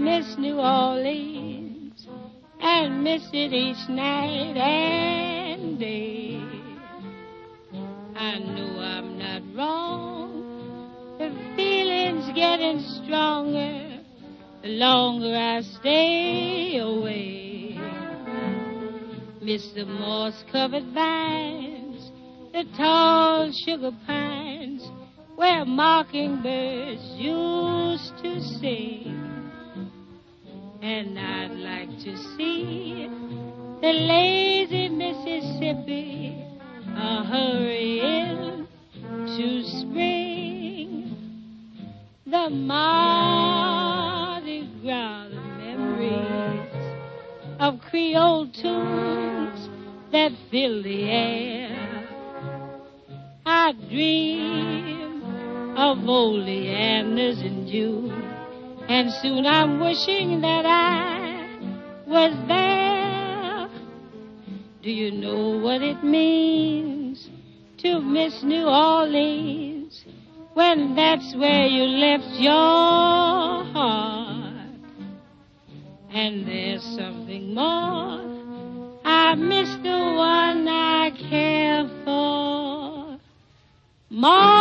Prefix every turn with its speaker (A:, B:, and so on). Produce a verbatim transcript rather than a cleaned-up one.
A: miss New Orleans and miss it each night and day. I know I'm not wrong. The feeling's getting stronger the longer I stay away. Miss the moss-covered vines, the tall sugar pines, where mockingbirds used to sing. And I'd like to see the lazy Mississippi a hurrying to spring. The Mardi Gras, the memories of Creole tunes that fill the air. I dream of oleanders in June, and soon I'm wishing that I was there. Do you know what it means to miss New Orleans when that's where you left your heart? And there's something more. I miss the one I care for more.